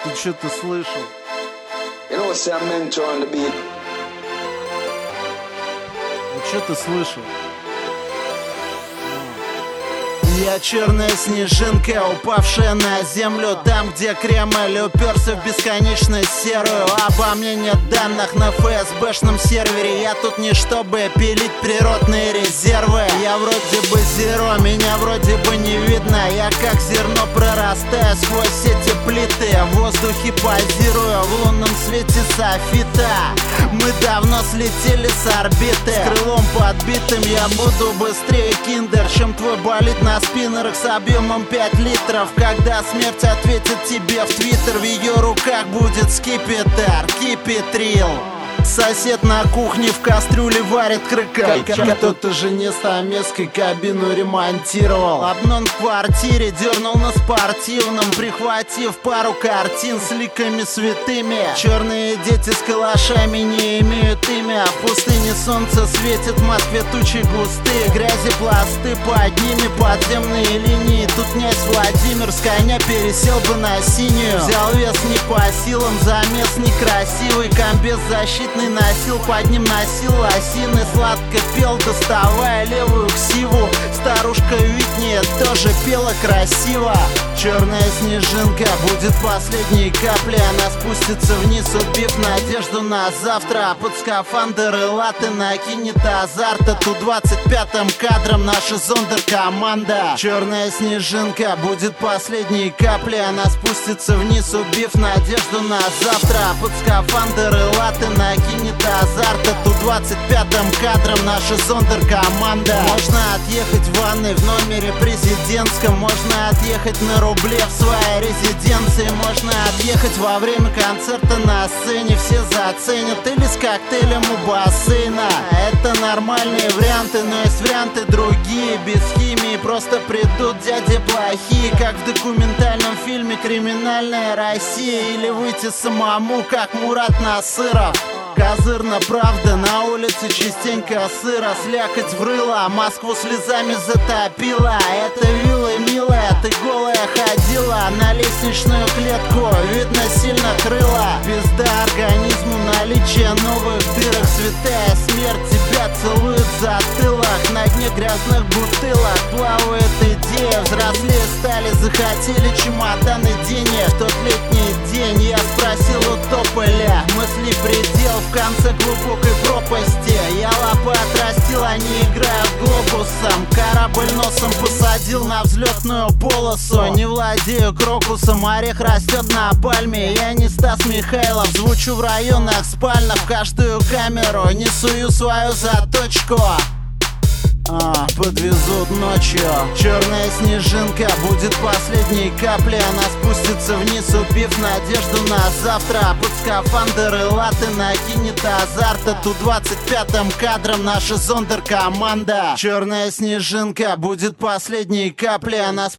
Ты что-то слышал? You know, say I'm mentor on the beat. Вот что ты слышал? Я черная снежинка, упавшая на землю. Там, где Кремль уперся в бесконечность серую. Обо мне нет данных на ФСБшном сервере. Я тут не чтобы пилить природные резервы. Я вроде бы зеро, меня вроде бы не видно. Я как зерно прорастаю сквозь эти плиты. В воздухе позирую, в лунном свете софита. Мы давно слетели с орбиты. С крылом подбитым я буду быстрее киндер, чем твой болид на спиннерах с объемом 5 литров. Когда смерть ответит тебе в твиттер, в ее руках будет скипетр, кипетрил. Сосед на кухне в кастрюле варит крыка. Кто-то жене стамеской кабину ремонтировал. Обнон в квартире дернул на спортивном, прихватив пару картин с ликами святыми. Черные дети с калашами не имеют имя. В пустыне солнце светит, в Москве тучи густые. Грязи пласты, под ними подземные линии. Тут князь Владимир с коня пересел бы на синюю. Взял вес не по силам, замес некрасивый. Комбез защитный носил, под ним носил лосины. Сладко пел, доставая левую ксиву. Старушка Витни тоже пела красиво. Черная снежинка будет последней каплей. Она спустится вниз, убив надежду на завтра. Под скафандр и латы накинет азарта. Тут 25-м кадром наша зондеркоманда. Черная снежинка будет последней каплей. Она спустится вниз, убив надежду на завтра. Под скафандр и латы накинет азарта. Тут 25-м кадром наша зондеркоманда. Можно отъехать в ванной в номере президентском. Можно отъехать на рубле в своей резиденции. Можно отъехать во время концерта на сцене. Все заценят. Или с коктейлем у бассейна. Это нормальные варианты, но есть варианты другие. Без химии просто придут дяди плохие. Как в документальном фильме «Криминальная Россия». Или выйти самому, как Мурат Насыров. Козырно, правда, на улице частенько сыро. Слякоть в рыло, Москву слезами затопила. Это вилла, милая, ты голая ходила на лестничную клетку, видно сильно крыла. Пизда организму, наличие новых дырок. Святая смерть тебя целует в затылок. На дне грязных бутылок плавает идея. Взрослее стали, захотели чемоданы денег. В тот летний день я спросил у тополя мысли предел в конце глубокой пропасти. Я лапы отрастил, они играют глобусом. Корабль носом посадил на взлетную полосу. Не владею крокусом, орех растет на пальме. Я не Стас Михайлов, звучу в районах спальных. В каждую камеру не сую свою заточку. Подвезут ночью. Черная снежинка будет последней каплей. Она спустится вниз, убив надежду на завтра. Под скафандр и латы накинет азарта. Тут 25-м кадром наша зондеркоманда. Черная снежинка будет последней каплей. Она